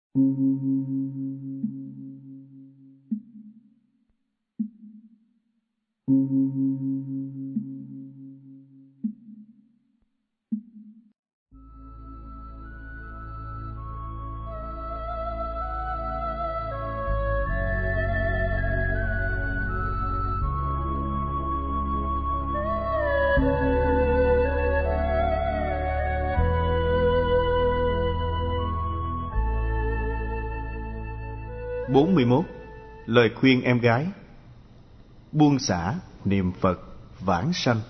41. Lời khuyên em gái. Buông xả, niệm Phật, vãng sanh.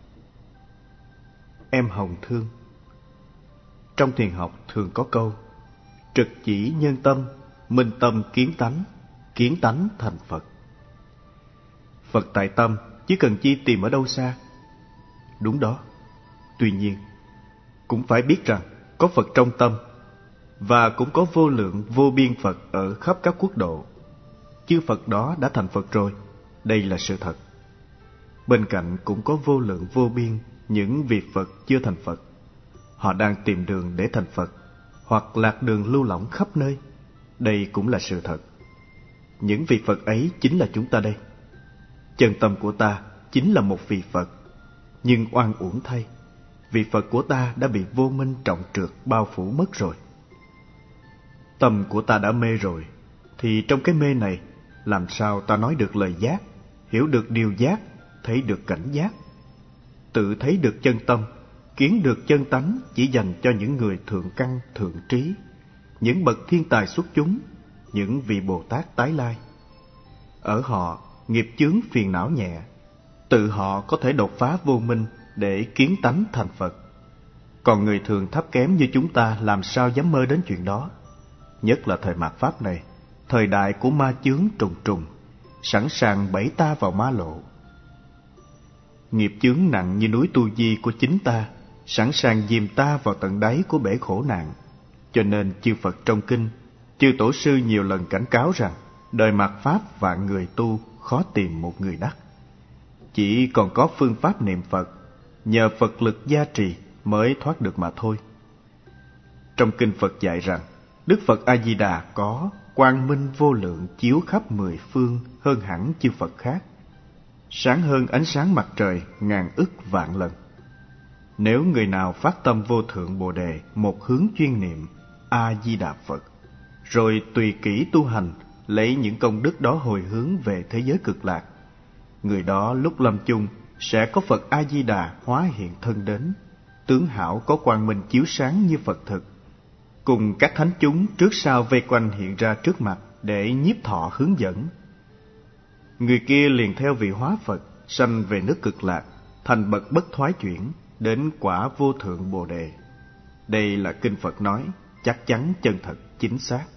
Em Hồng thương. Trong thiền học thường có câu: trực chỉ nhân tâm, minh tâm kiến tánh thành Phật. Phật tại tâm, chứ cần chi tìm ở đâu xa. Đúng đó. Tuy nhiên, cũng phải biết rằng có Phật trong tâm, và cũng có vô lượng vô biên Phật ở khắp các quốc độ. Chư Phật đó đã thành Phật rồi, đây là sự thật. Bên cạnh cũng có vô lượng vô biên những vị Phật chưa thành Phật. Họ đang tìm đường để thành Phật, hoặc lạc đường lưu lỏng khắp nơi, đây cũng là sự thật. Những vị Phật ấy chính là chúng ta đây. Chân tâm của ta chính là một vị Phật, nhưng oan uổng thay, vị Phật của ta đã bị vô minh trọng trược bao phủ mất rồi. Tâm của ta đã mê rồi, thì trong cái mê này, làm sao ta nói được lời giác, hiểu được điều giác, thấy được cảnh giác? Tự thấy được chân tâm, kiến được chân tánh chỉ dành cho những người thượng căn thượng trí, những bậc thiên tài xuất chúng, những vị Bồ Tát tái lai. Ở họ, nghiệp chướng phiền não nhẹ, tự họ có thể đột phá vô minh để kiến tánh thành Phật. Còn người thường thấp kém như chúng ta làm sao dám mơ đến chuyện đó? Nhất là thời mạt Pháp này, thời đại của ma chướng trùng trùng, sẵn sàng bẫy ta vào ma lộ. Nghiệp chướng nặng như núi tu di của chính ta, sẵn sàng dìm ta vào tận đáy của bể khổ nạn. Cho nên chư Phật trong kinh, chư Tổ sư nhiều lần cảnh cáo rằng đời mạt Pháp vạn người tu khó tìm một người đắc. Chỉ còn có phương pháp niệm Phật, nhờ Phật lực gia trì mới thoát được mà thôi. Trong kinh Phật dạy rằng Đức Phật A Di Đà có quang minh vô lượng chiếu khắp mười phương hơn hẳn chư Phật khác, sáng hơn ánh sáng mặt trời ngàn ức vạn lần. Nếu người nào phát tâm vô thượng Bồ Đề, một hướng chuyên niệm A Di Đà Phật, rồi tùy kỹ tu hành, lấy những công đức đó hồi hướng về thế giới cực lạc, người đó lúc lâm chung sẽ có Phật A Di Đà hóa hiện thân đến, tướng hảo có quang minh chiếu sáng như Phật thực, cùng các thánh chúng trước sau vây quanh hiện ra trước mặt để nhiếp thọ hướng dẫn. Người kia liền theo vị hóa Phật, sanh về nước cực lạc, thành bậc bất thoái chuyển, đến quả vô thượng Bồ Đề. Đây là kinh Phật nói, chắc chắn chân thật chính xác.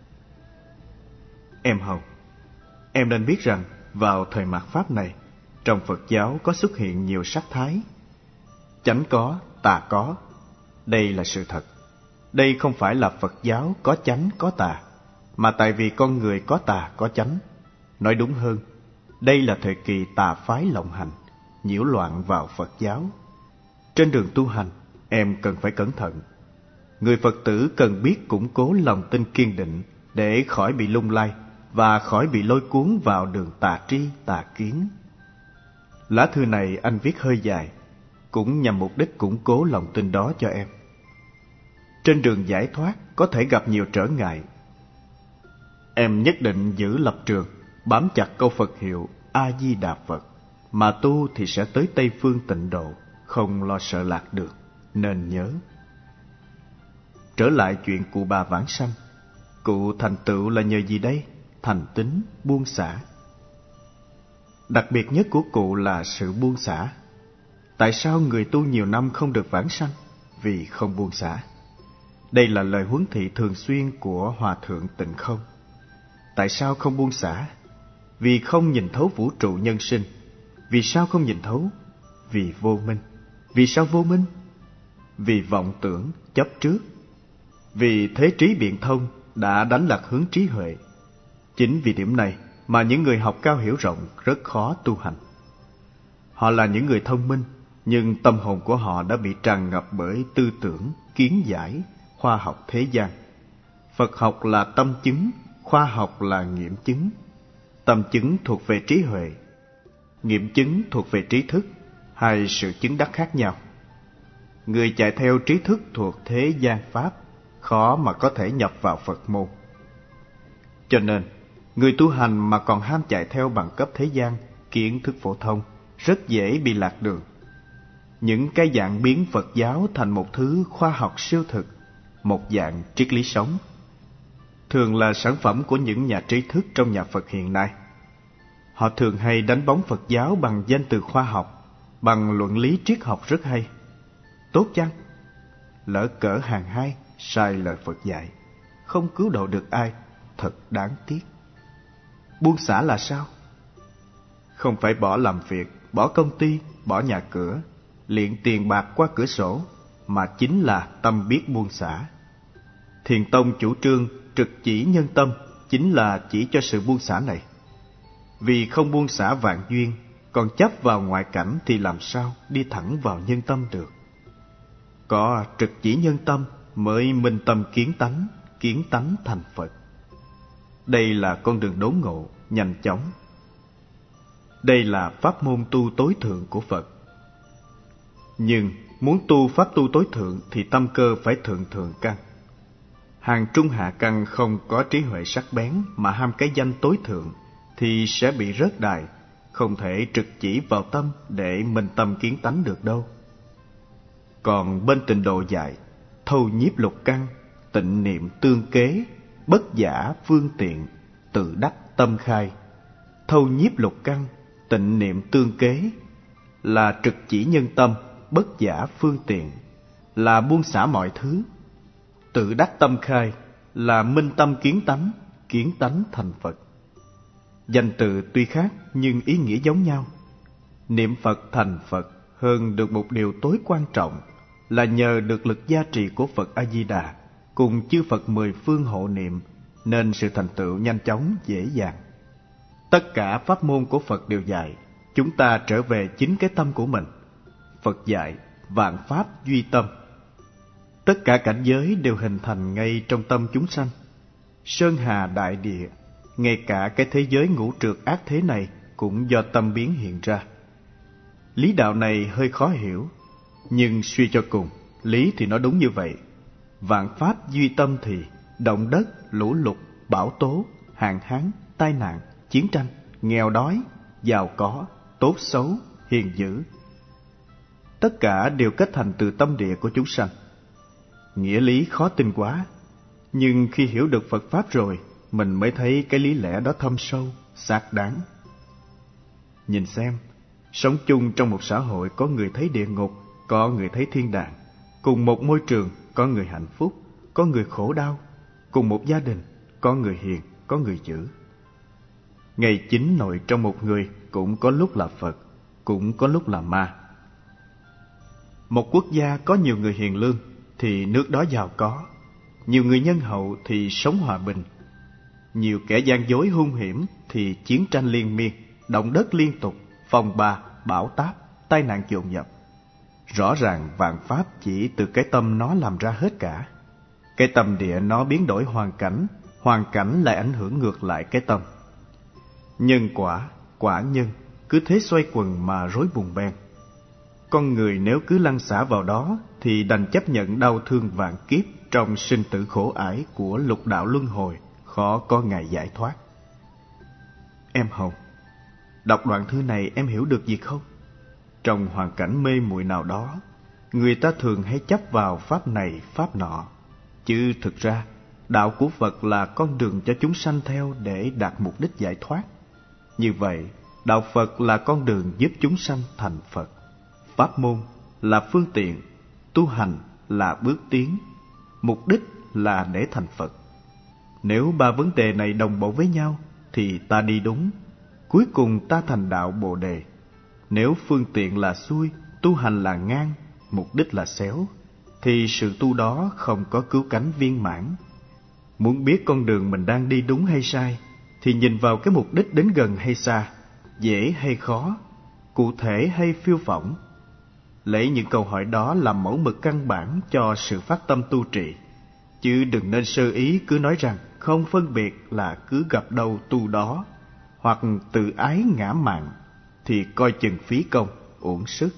Em Hồng, em nên biết rằng vào thời mạt Pháp này, trong Phật giáo có xuất hiện nhiều sắc thái. Chánh có, tà có. Đây là sự thật. Đây không phải là Phật giáo có chánh có tà, mà tại vì con người có tà có chánh. Nói đúng hơn, đây là thời kỳ tà phái lộng hành, nhiễu loạn vào Phật giáo. Trên đường tu hành, em cần phải cẩn thận. Người Phật tử cần biết củng cố lòng tin kiên định để khỏi bị lung lay và khỏi bị lôi cuốn vào đường tà tri tà kiến. Lá thư này anh viết hơi dài, cũng nhằm mục đích củng cố lòng tin đó cho em. Trên đường giải thoát có thể gặp nhiều trở ngại. Em nhất định giữ lập trường, bám chặt câu Phật hiệu A Di Đà Phật, mà tu thì sẽ tới Tây phương tịnh độ, không lo sợ lạc đường, nên nhớ. Trở lại chuyện cụ bà vãng sanh, cụ thành tựu là nhờ gì đây? Thành tín, buông xả. Đặc biệt nhất của cụ là sự buông xả. Tại sao người tu nhiều năm không được vãng sanh? Vì không buông xả. Đây là lời huấn thị thường xuyên của Hòa Thượng Tịnh Không. Tại sao không buông xả? Vì không nhìn thấu vũ trụ nhân sinh. Vì sao không nhìn thấu? Vì vô minh. Vì sao vô minh? Vì vọng tưởng, chấp trước. Vì thế trí biện thông đã đánh lạc hướng trí huệ. Chính vì điểm này mà những người học cao hiểu rộng rất khó tu hành. Họ là những người thông minh, nhưng tâm hồn của họ đã bị tràn ngập bởi tư tưởng, kiến giải, khoa học thế gian. Phật học là tâm chứng, khoa học là nghiệm chứng. Tâm chứng thuộc về trí huệ, nghiệm chứng thuộc về trí thức, hai sự chứng đắc khác nhau. Người chạy theo trí thức thuộc thế gian pháp, khó mà có thể nhập vào Phật môn. Cho nên, người tu hành mà còn ham chạy theo bằng cấp thế gian, kiến thức phổ thông, rất dễ bị lạc đường. Những cái dạng biến Phật giáo thành một thứ khoa học siêu thực, một dạng triết lý sống, thường là sản phẩm của những nhà trí thức trong nhà Phật hiện nay. Họ thường hay đánh bóng Phật giáo bằng danh từ khoa học, bằng luận lý triết học rất hay. Tốt chăng? Lỡ cỡ hàng hai, sai lời Phật dạy, không cứu độ được ai, thật đáng tiếc. Buông xả là sao? Không phải bỏ làm việc, bỏ công ty, bỏ nhà cửa, liệng tiền bạc qua cửa sổ, mà chính là tâm biết buông xả. Thiền tông chủ trương trực chỉ nhân tâm chính là chỉ cho sự buông xả này. Vì không buông xả vạn duyên, còn chấp vào ngoại cảnh thì làm sao đi thẳng vào nhân tâm được. Có trực chỉ nhân tâm mới minh tâm kiến tánh thành Phật. Đây là con đường đốn ngộ, nhanh chóng. Đây là pháp môn tu tối thượng của Phật. Nhưng muốn tu pháp tu tối thượng thì tâm cơ phải thượng thượng căn. Hàng trung hạ căn không có trí huệ sắc bén mà ham cái danh tối thượng thì sẽ bị rớt đài, không thể trực chỉ vào tâm để minh tâm kiến tánh được đâu. Còn bên Tịnh Độ dạy thâu nhiếp lục căn, tịnh niệm tương kế, bất giả phương tiện, tự đắc tâm khai. Thâu nhiếp lục căn, tịnh niệm tương kế là trực chỉ nhân tâm, bất giả phương tiện là buông xả mọi thứ. Tự đắc tâm khai là minh tâm kiến tánh thành Phật. Danh từ tuy khác nhưng ý nghĩa giống nhau. Niệm Phật thành Phật hơn được một điều tối quan trọng là nhờ được lực gia trì của Phật A-di-đà cùng chư Phật mười phương hộ niệm, nên sự thành tựu nhanh chóng dễ dàng. Tất cả pháp môn của Phật đều dạy chúng ta trở về chính cái tâm của mình. Phật dạy vạn pháp duy tâm. Tất cả cảnh giới đều hình thành ngay trong tâm chúng sanh. Sơn hà đại địa, ngay cả cái thế giới ngũ trược ác thế này cũng do tâm biến hiện ra. Lý đạo này hơi khó hiểu, nhưng suy cho cùng, lý thì nó đúng như vậy. Vạn pháp duy tâm thì động đất, lũ lụt, bão tố, hạn hán, tai nạn, chiến tranh, nghèo đói, giàu có, tốt xấu, hiền dữ, tất cả đều kết thành từ tâm địa của chúng sanh. Nghĩa lý khó tin quá, nhưng khi hiểu được Phật Pháp rồi, mình mới thấy cái lý lẽ đó thâm sâu, xác đáng. Nhìn xem, sống chung trong một xã hội có người thấy địa ngục, có người thấy thiên đàng. Cùng một môi trường, có người hạnh phúc, có người khổ đau. Cùng một gia đình, có người hiền, có người dữ. Ngay chính nội trong một người cũng có lúc là Phật, cũng có lúc là ma. Một quốc gia có nhiều người hiền lương thì nước đó giàu có, nhiều người nhân hậu thì sống hòa bình. Nhiều kẻ gian dối hung hiểm thì chiến tranh liên miên, động đất liên tục, phong ba, bão táp, tai nạn dồn dập. Rõ ràng vạn pháp chỉ từ cái tâm nó làm ra hết cả. Cái tâm địa nó biến đổi hoàn cảnh lại ảnh hưởng ngược lại cái tâm. Nhân quả, quả nhân, cứ thế xoay quần mà rối bùng beng. Con người nếu cứ lăn xả vào đó thì đành chấp nhận đau thương vạn kiếp trong sinh tử khổ ải của lục đạo luân hồi, khó có ngày giải thoát. Em Hồng, đọc đoạn thư này em hiểu được gì không? Trong hoàn cảnh mê muội nào đó, người ta thường hay chấp vào pháp này pháp nọ, chứ thực ra đạo của Phật là con đường cho chúng sanh theo để đạt mục đích giải thoát. Như vậy, đạo Phật là con đường giúp chúng sanh thành Phật. Pháp môn là phương tiện, tu hành là bước tiến, mục đích là để thành Phật. Nếu ba vấn đề này đồng bộ với nhau thì ta đi đúng, cuối cùng ta thành đạo Bồ Đề. Nếu phương tiện là xuôi, tu hành là ngang, mục đích là xéo, thì sự tu đó không có cứu cánh viên mãn. Muốn biết con đường mình đang đi đúng hay sai thì nhìn vào cái mục đích đến gần hay xa, dễ hay khó, cụ thể hay phiêu phỏng. Lấy những câu hỏi đó làm mẫu mực căn bản cho sự phát tâm tu trì, Chứ đừng nên sơ ý cứ nói rằng không phân biệt là cứ gặp đâu tu đó, hoặc tự ái ngã mạn, thì coi chừng phí công, uổng sức.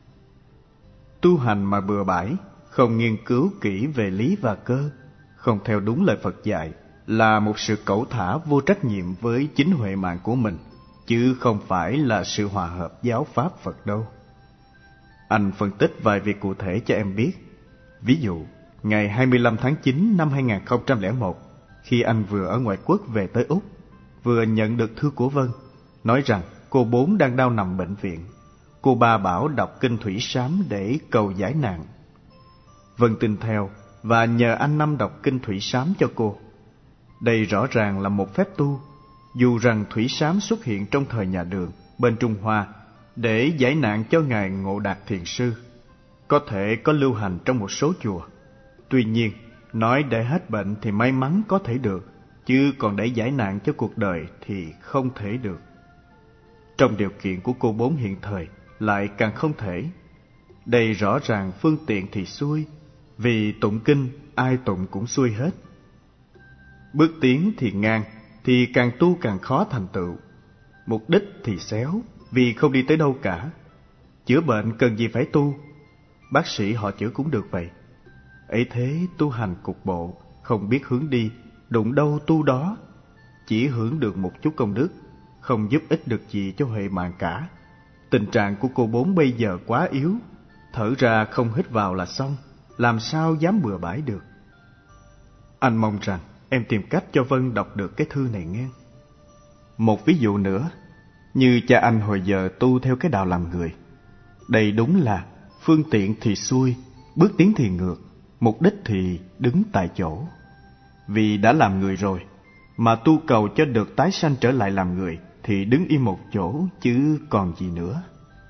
Tu hành mà bừa bãi, không nghiên cứu kỹ về lý và cơ, không theo đúng lời Phật dạy, là một sự cẩu thả vô trách nhiệm với chính huệ mạng của mình, chứ không phải là sự hòa hợp giáo pháp Phật đâu. Anh phân tích vài việc cụ thể cho em biết. Ví dụ, ngày 25 tháng 9 năm 2001, khi anh vừa ở ngoại quốc về tới Úc, vừa nhận được thư của Vân, nói rằng cô Bốn đang đau nằm bệnh viện. Cô Ba bảo đọc kinh Thủy Sám để cầu giải nạn. Vân tin theo và nhờ anh Năm đọc kinh Thủy Sám cho cô. Đây rõ ràng là một phép tu, dù rằng Thủy Sám xuất hiện trong thời nhà Đường bên Trung Hoa để giải nạn cho Ngài Ngộ Đạt Thiền Sư, có thể có lưu hành trong một số chùa. Tuy nhiên, nói để hết bệnh thì may mắn có thể được, chứ còn để giải nạn cho cuộc đời thì không thể được. Trong điều kiện của cô Bốn hiện thời lại càng không thể. Đây rõ ràng phương tiện thì xuôi, vì tụng kinh ai tụng cũng xuôi hết. Bước tiến thì ngang, thì càng tu càng khó thành tựu. Mục đích thì xéo, vì không đi tới đâu cả. Chữa bệnh cần gì phải tu, bác sĩ họ chữa cũng được vậy. Ấy thế tu hành cục bộ, không biết hướng đi, đụng đâu tu đó, chỉ hưởng được một chút công đức, không giúp ích được gì cho huệ mạng cả. Tình trạng của cô Bốn bây giờ quá yếu, thở ra không hít vào là xong, làm sao dám bừa bãi được. Anh mong rằng em tìm cách cho Vân đọc được cái thư này nghe. Một ví dụ nữa, như cha anh hồi giờ tu theo cái đạo làm người. Đây đúng là phương tiện thì xuôi, bước tiến thì ngược, mục đích thì đứng tại chỗ. Vì đã làm người rồi, mà tu cầu cho được tái sanh trở lại làm người, thì đứng im một chỗ chứ còn gì nữa.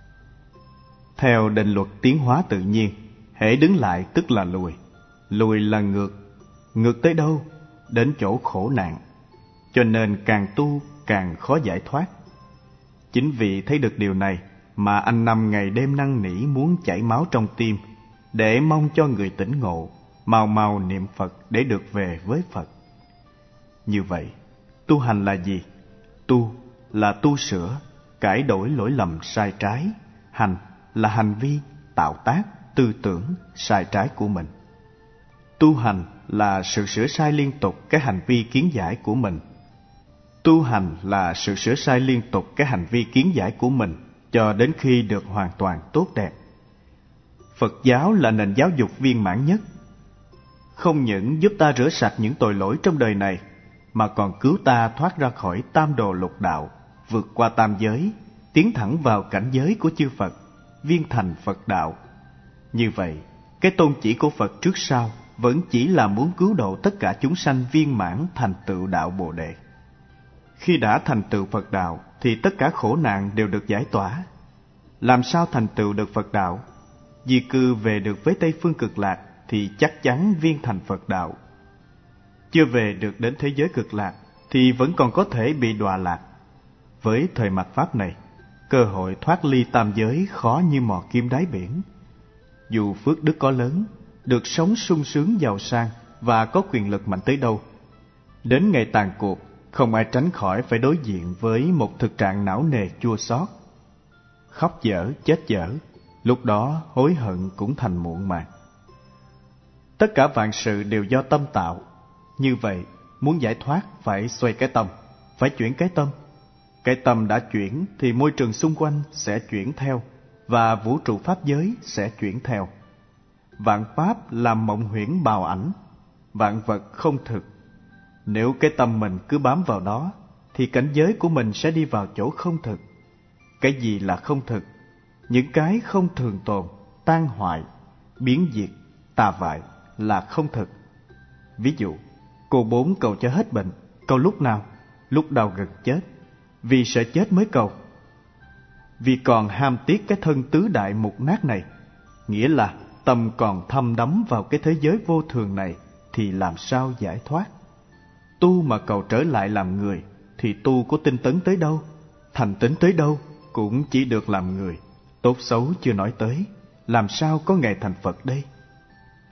Theo định luật tiến hóa tự nhiên, hễ đứng lại tức là lùi, lùi là ngược, ngược tới đâu? Đến chỗ khổ nạn. Cho nên càng tu càng khó giải thoát. Chính vì thấy được điều này mà anh Năm ngày đêm năn nỉ muốn chảy máu trong tim, để mong cho người tỉnh ngộ, mau mau niệm Phật để được về với Phật. Như vậy, tu hành là gì? Tu là tu sửa, cải đổi lỗi lầm sai trái. Hành là hành vi, tạo tác, tư tưởng sai trái của mình. Tu hành là sự sửa sai liên tục cái hành vi kiến giải của mình. Tu hành là sự sửa sai liên tục cái hành vi kiến giải của mình cho đến khi được hoàn toàn tốt đẹp. Phật giáo là nền giáo dục viên mãn nhất. Không những giúp ta rửa sạch những tội lỗi trong đời này, mà còn cứu ta thoát ra khỏi tam đồ lục đạo, vượt qua tam giới, tiến thẳng vào cảnh giới của chư Phật, viên thành Phật đạo. Như vậy, cái tôn chỉ của Phật trước sau vẫn chỉ là muốn cứu độ tất cả chúng sanh viên mãn thành tựu đạo Bồ Đề. Khi đã thành tựu Phật đạo thì tất cả khổ nạn đều được giải tỏa. Làm sao thành tựu được Phật đạo? Di cư về được với Tây Phương Cực Lạc thì chắc chắn viên thành Phật đạo. Chưa về được đến thế giới Cực Lạc thì vẫn còn có thể bị đọa lạc. Với thời mạt Pháp này, cơ hội thoát ly tam giới khó như mò kim đáy biển. Dù phước đức có lớn, được sống sung sướng giàu sang và có quyền lực mạnh tới đâu, đến ngày tàn cuộc, không ai tránh khỏi phải đối diện với một thực trạng não nề chua xót. Khóc dở, chết dở, lúc đó hối hận cũng thành muộn màng. Tất cả vạn sự đều do tâm tạo. Như vậy, muốn giải thoát phải xoay cái tâm, phải chuyển cái tâm. Cái tâm đã chuyển thì môi trường xung quanh sẽ chuyển theo, và vũ trụ pháp giới sẽ chuyển theo. Vạn pháp làm mộng huyễn bào ảnh, vạn vật không thực. Nếu cái tâm mình cứ bám vào đó, thì cảnh giới của mình sẽ đi vào chỗ không thực. Cái gì là không thực? Những cái không thường tồn, tan hoại, biến diệt, tà vại là không thực. Ví dụ, cô Bốn cầu cho hết bệnh, cầu lúc nào? Lúc đau gần chết, vì sợ chết mới cầu. Vì còn ham tiếc cái thân tứ đại mục nát này, nghĩa là tâm còn thâm đắm vào cái thế giới vô thường này, thì làm sao giải thoát? Tu mà cầu trở lại làm người, thì tu có tinh tấn tới đâu, thành tín tới đâu, cũng chỉ được làm người. Tốt xấu chưa nói tới, làm sao có ngày thành Phật đây?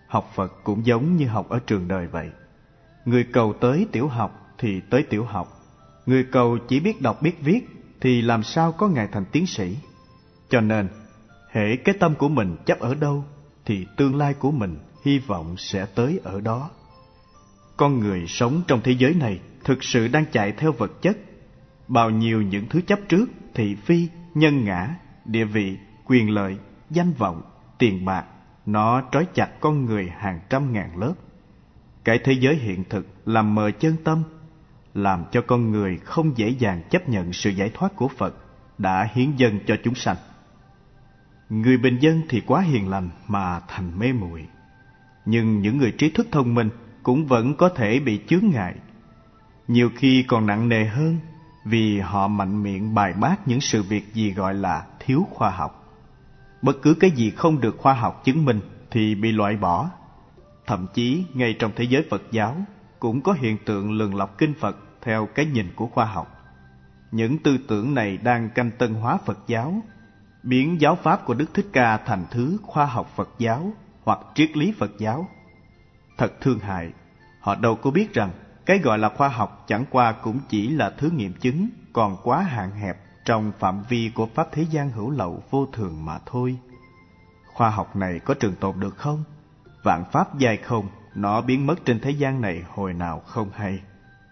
học Phật cũng giống như học ở trường đời vậy. Người cầu tới tiểu học thì tới tiểu học. Người cầu chỉ biết đọc biết viết thì làm sao có ngày thành tiến sĩ. Cho nên, hễ cái tâm của mình chấp ở đâu thì tương lai của mình hy vọng sẽ tới ở đó. Con người sống trong thế giới này thực sự đang chạy theo vật chất. Bao nhiêu những thứ chấp trước, thị phi, nhân ngã, địa vị, quyền lợi, danh vọng, tiền bạc, nó trói chặt con người hàng trăm ngàn lớp. Cái thế giới hiện thực làm mờ chân tâm, làm cho con người không dễ dàng chấp nhận sự giải thoát của Phật đã hiến dâng cho chúng sanh. Người bình dân thì quá hiền lành mà thành mê muội, nhưng những người trí thức thông minh cũng vẫn có thể bị chướng ngại. Nhiều khi còn nặng nề hơn, vì họ mạnh miệng bài bác những sự việc gì gọi là thiếu khoa học. Bất cứ cái gì không được khoa học chứng minh thì bị loại bỏ. Thậm chí ngay trong thế giới Phật giáo cũng có hiện tượng lường lọc kinh Phật theo cái nhìn của khoa học. Những tư tưởng này đang canh tân hóa Phật giáo, biến giáo pháp của Đức Thích Ca thành thứ khoa học Phật giáo hoặc triết lý Phật giáo. Thật thương hại, họ đâu có biết rằng cái gọi là khoa học chẳng qua cũng chỉ là thứ nghiệm chứng còn quá hạn hẹp trong phạm vi của pháp thế gian hữu lậu vô thường mà thôi. Khoa học này có trường tồn được không? Vạn pháp dài không, nó biến mất trên thế gian này hồi nào không hay.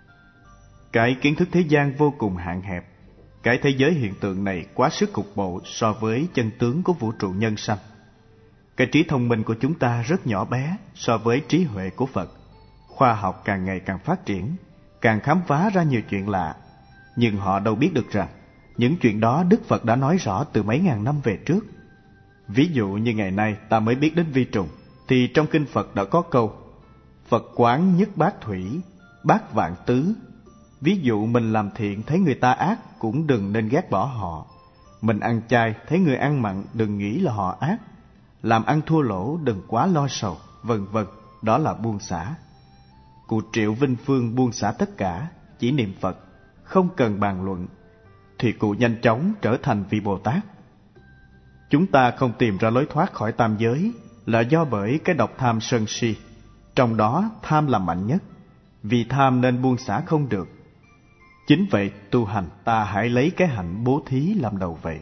Cái kiến thức thế gian vô cùng hạn hẹp. Cái thế giới hiện tượng này quá sức cục bộ so với chân tướng của vũ trụ nhân sanh. Cái trí thông minh của chúng ta rất nhỏ bé so với trí huệ của Phật. Khoa học càng ngày càng phát triển, càng khám phá ra nhiều chuyện lạ. Nhưng họ đâu biết được rằng những chuyện đó Đức Phật đã nói rõ từ mấy ngàn năm về trước. Ví dụ như ngày nay ta mới biết đến vi trùng, thì trong kinh Phật đã có câu Phật quán nhất bát thủy, bát vạn tứ. Ví dụ mình làm thiện thấy người ta ác cũng đừng nên ghét bỏ họ. Mình ăn chay thấy người ăn mặn đừng nghĩ là họ ác. Làm ăn thua lỗ đừng quá lo sầu, vân vân. Đó là buông xả. Cụ Triệu Vinh Phương buông xả tất cả, chỉ niệm Phật, không cần bàn luận, thì cụ nhanh chóng trở thành vị Bồ Tát. Chúng ta không tìm ra lối thoát khỏi tam giới là do bởi cái độc tham sân si. Trong đó tham là mạnh nhất, vì tham nên buông xả không được. Chính vậy tu hành ta hãy lấy cái hạnh bố thí làm đầu vậy.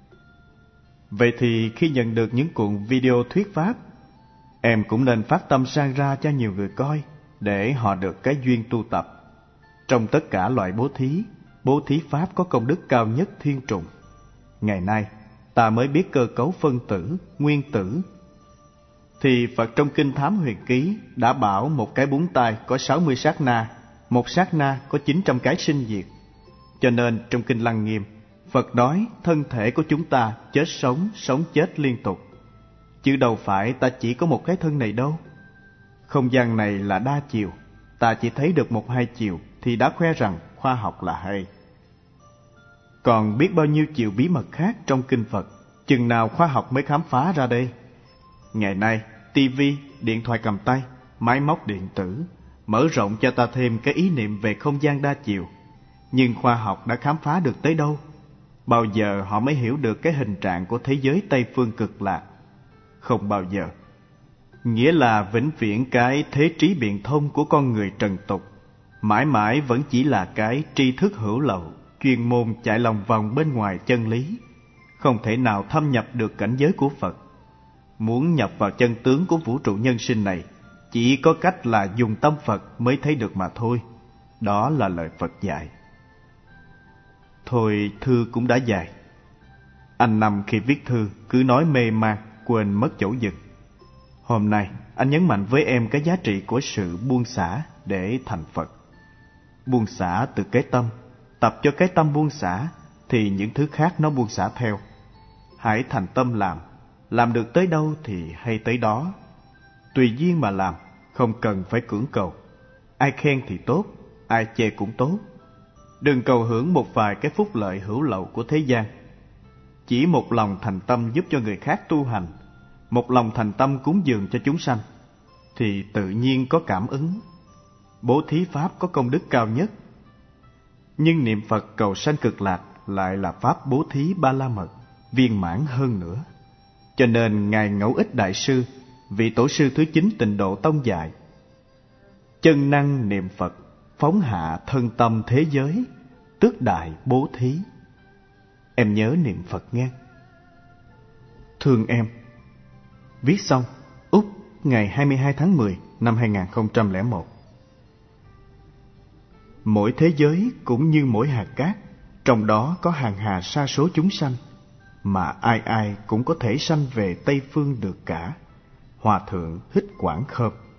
Vậy thì khi nhận được những cuộn video thuyết pháp, em cũng nên phát tâm sang ra cho nhiều người coi, để họ được cái duyên tu tập. Trong tất cả loại bố thí pháp có công đức cao nhất thiên trùng. Ngày nay ta mới biết cơ cấu phân tử, nguyên tử. Thì Phật trong Kinh Thám Huyền Ký đã bảo một cái búng tay có 60 sát na, một sát na có 900 cái sinh diệt. Cho nên trong Kinh Lăng Nghiêm, Phật nói thân thể của chúng ta chết sống chết liên tục. Chứ đâu phải ta chỉ có một cái thân này đâu. Không gian này là đa chiều, ta chỉ thấy được một hai chiều thì đã khoe rằng khoa học là hay. Còn biết bao nhiêu chiều bí mật khác trong kinh Phật, chừng nào khoa học mới khám phá ra đây. Ngày nay, tivi, điện thoại cầm tay, máy móc điện tử mở rộng cho ta thêm cái ý niệm về không gian đa chiều. Nhưng khoa học đã khám phá được tới đâu? Bao giờ họ mới hiểu được cái hình trạng của thế giới Tây Phương Cực Lạc? Không bao giờ. Nghĩa là vĩnh viễn cái thế trí biện thông của con người trần tục mãi mãi vẫn chỉ là cái tri thức hữu lậu, chuyên môn chạy lòng vòng bên ngoài chân lý, không thể nào thâm nhập được cảnh giới của Phật. Muốn nhập vào chân tướng của vũ trụ nhân sinh này, chỉ có cách là dùng tâm Phật mới thấy được mà thôi. Đó là lời Phật dạy. Thôi thư cũng đã dài. Anh Năm khi viết thư cứ nói mê man, quên mất chỗ dừng. Hôm nay anh nhấn mạnh với em cái giá trị của sự buông xả để thành Phật. Buông xả từ cái tâm, tập cho cái tâm buông xả thì những thứ khác nó buông xả theo. Hãy thành tâm làm được tới đâu thì hay tới đó. Tùy duyên mà làm, không cần phải cưỡng cầu. Ai khen thì tốt, ai chê cũng tốt. Đừng cầu hưởng một vài cái phúc lợi hữu lậu của thế gian. Chỉ một lòng thành tâm giúp cho người khác tu hành, một lòng thành tâm cúng dường cho chúng sanh, thì tự nhiên có cảm ứng. Bố thí pháp có công đức cao nhất. Nhưng niệm Phật cầu sanh cực lạc lại là pháp bố thí ba la mật, viên mãn hơn nữa. Cho nên Ngài Ngẫu Ích Đại Sư vị tổ sư thứ 9 Tịnh Độ Tông dạy: chân năng niệm Phật, phóng hạ thân tâm thế giới, tước đại bố thí. Em nhớ niệm Phật nghe. Thương em. Viết xong, Úc, ngày 22 tháng 10 năm 2001. Mỗi thế giới cũng như mỗi hạt cát, trong đó có hàng hà sa số chúng sanh, mà ai ai cũng có thể sanh về Tây Phương được cả. Hòa thượng Hích Quảng Khơm.